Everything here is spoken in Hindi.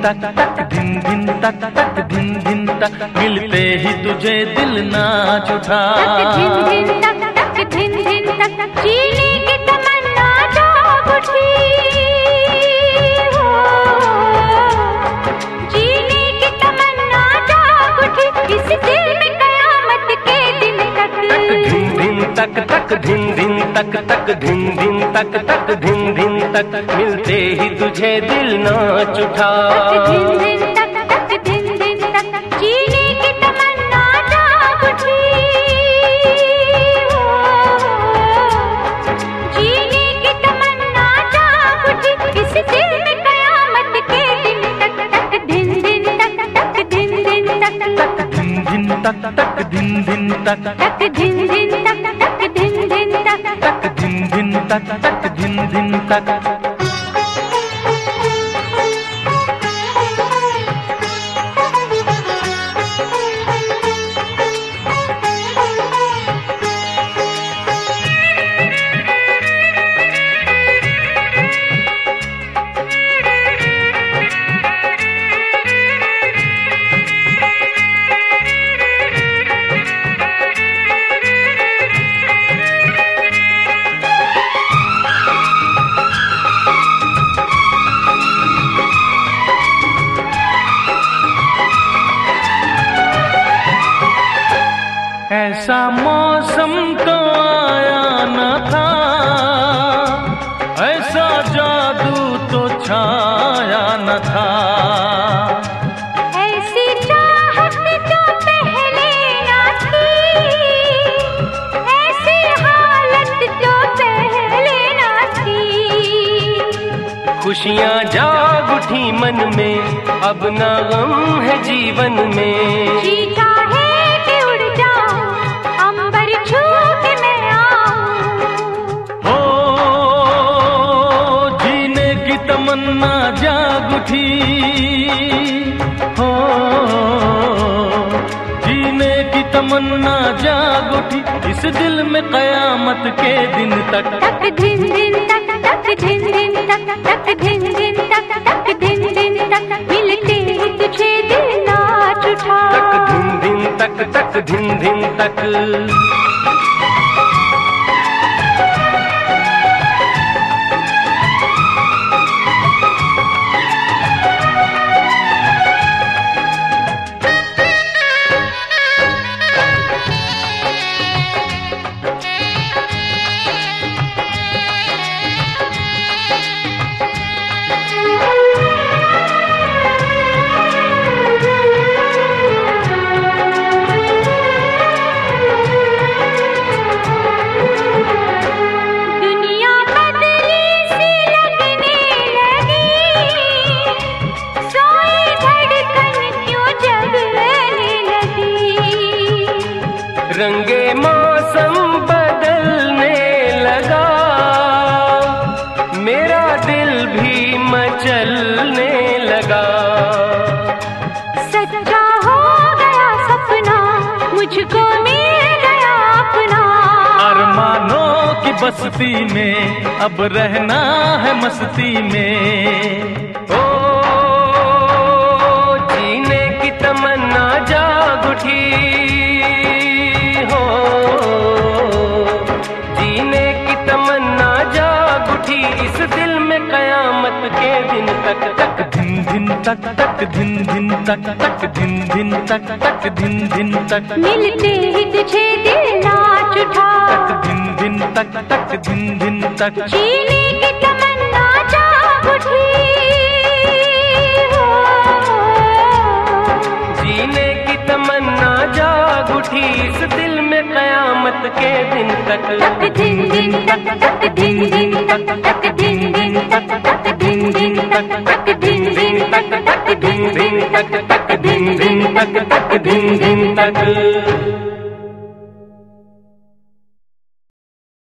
तक तक धिन धिन तक तक धिन धिन तक, मिलते ही तुझे दिल नाच उठा। धिन धिन तक तक धिन धिन तक, जीने की तमन्ना जाग उठी। जीने की तमन्ना जाग उठी, इस दिल में कयामत के दिन तक। धिन धिन तक तक धिन धिन तक तक धिन धिन तक तक धिन धिन तक, मिलते ही तुझे दिल नाच उठा। धिन धिन तक तक धिन धिन तक, जीने की तमन्ना जाग उठी। जीने की तमन्ना जाग उठी, इस दिल में कयामत के दिन तक। तक धिन धिन तक तक धिन धिन तक तक धिन धिन तक तक धिन धिन तक तक धिन धिन तक तक धिन धिन तक तक धिन धिन तक तक धिन धिन तक। ऐसा मौसम तो आया न था, ऐसा जादू तो छाया न था। ऐसी चाहत जो पहले ना थी, ऐसी हालत जो पहले ना थी। खुशियाँ जाग उठी मन में, अब ना गम है जीवन में। जी चाहे कि उड़ जाऊं, अंबर छू के मैं आऊं। हो जीने की तमन्ना जाग उठी। हो जीने की तमन्ना जाग उठी, इस दिल में कयामत के दिन तक। तक धिन धिन तक तक धिन धिन तक तक धिन धिन तक तक धिन धिन तक, मिलते ही तुझे दिल नाच उठा। तक धिन धिन तक तक धिन धिन तक। रंगे मौसम बदलने लगा, मेरा दिल भी मचलने लगा। सच्चा हो गया सपना, मुझको मिल गया अपना। अरमानों की बस्ती में अब रहना है मस्ती में। ओ जीने की तमन्ना जाग उठी। इस दिल में कयामत के दिन तक। तक धिन धिन तक तक धिन धिन तक तक धिन धिन तक तक धिन धिन तक, मिलते ही तुझे दिल नाच उठा। तक धिन धिन तक तक धिन धिन तक। जीने की तमन्ना जाग उठी। जीने की तमन्ना जाग उठी, इस दिल में कयामत के दिन तक। तक धिन धिन तक तक धिन धिन तक तक धिन धिन तक तक धिन धिन तक तक धिन धिन तक तक धिन धिन तक तक धिन धिन तक तक धिन धिन तक।